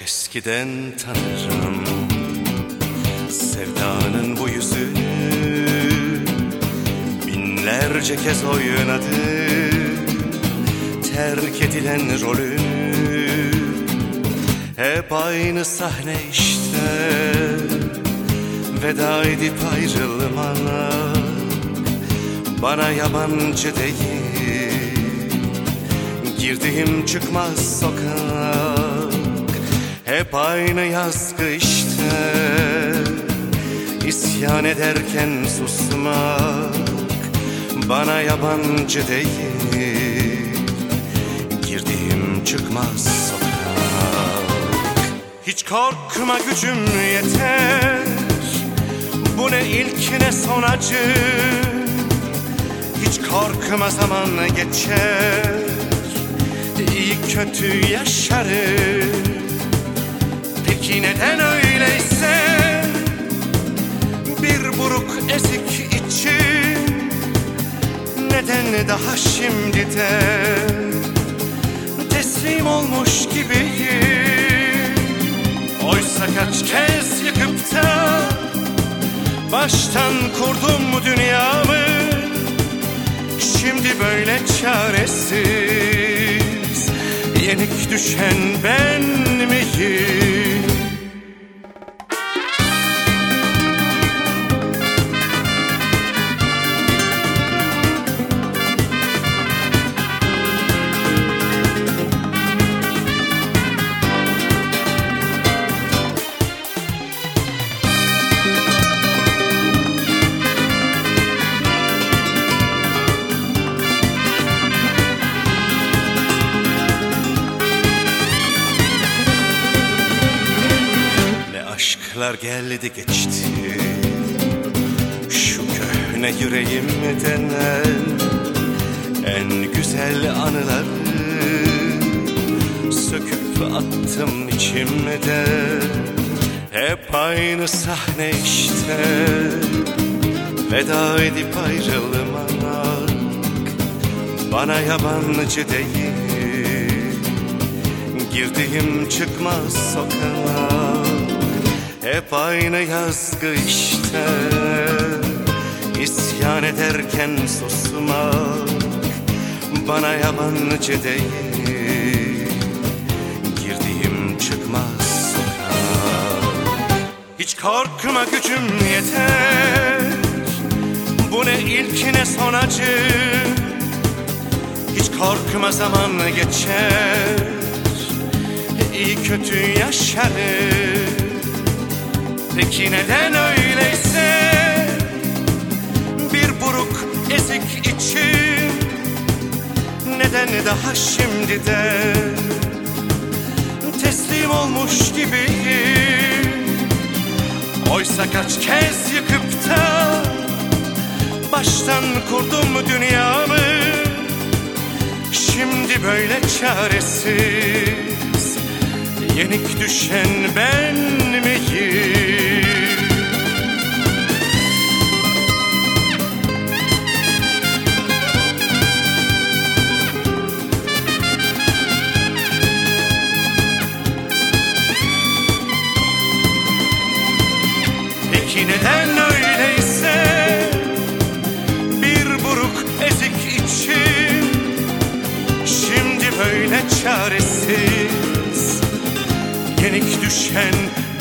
eskiden tanırım sevdanın bu yüzünü, binlerce kez oynadı terk edilen rolünü. Hep aynı sahne işte, veda edip ayrılmalar bana yabancı değil. Girdiğim çıkmaz sokak hep aynı yazgı işte. İsyan ederken susmak bana yabancı değil. Girdiğim çıkmaz sokak. Hiç korkma gücüm yeter, bu ne ilk ne son acı. Hiç korkma zaman geçer, iyi kötü yaşarım. Peki neden öyleyse bir buruk ezik için, neden daha şimdiden teslim olmuş gibiyim? Oysa kaç kez yıkıp da baştan kurdum bu dünyamı. Şimdi böyle çaresiz, yenik düşen ben miyim? Aşklar geldi geçti, şu köhne yüreğimden en güzel anıları söküp attım içimde. Hep aynı sahne işte, veda edip ayrılmak bana yabancı değil. Girdiğim çıkmaz sokak hep aynı yazgı işte. İsyan ederken susmak bana yabancı değil. Girdiğim çıkmaz sokak. Hiç korkma gücüm yeter, bu ne ilk ne son acı. Hiç korkma zaman geçer, iyi kötü yaşarım. Peki neden öyleyse bir buruk ezik için, neden daha şimdiden teslim olmuş gibiyim? Oysa kaç kez yıkıp da baştan kurdum dünyamı. Şimdi böyle çaresiz, yenik düşen ben miyim? Peki neden öyleyse bir buruk ezik için, şimdi böyle çaresiz, yenik düşen